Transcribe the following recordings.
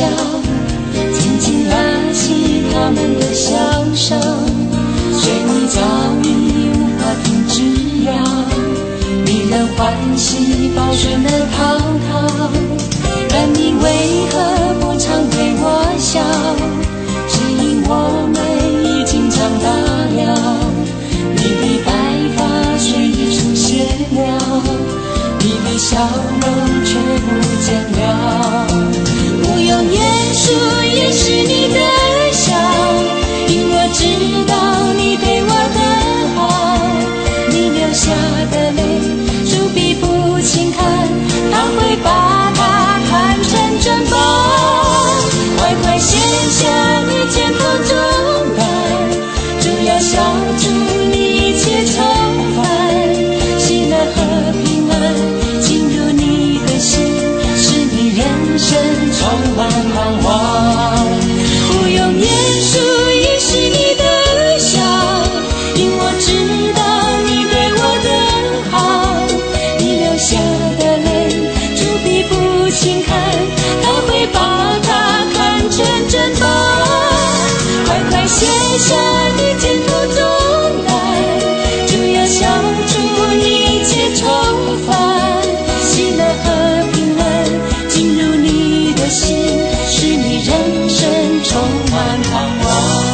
紧紧拉起他们的笑声，水泥早已无法停止了，迷人欢喜保顺的滔滔，人民为何不常对我笑？只因我们已经长大了，你的白发虽已出现了，你的笑容却不见了。不用言述掩饰你的笑，因我知道你对我的好，你流下的泪主必不轻看，他会把它看成珍宝。快快卸下你肩头重担，主要消除你一切愁烦，喜乐和平安进入你的心，使你人生充满盼望。不用言述掩饰你的笑，因我知道你对我的好，你流下的泪主必不轻看，他会把它看成珍宝。快快卸下你肩头重担，主要消除你一切愁烦，喜乐和平安进入你的心，使你人生充满盼望。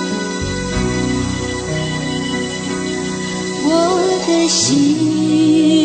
我的心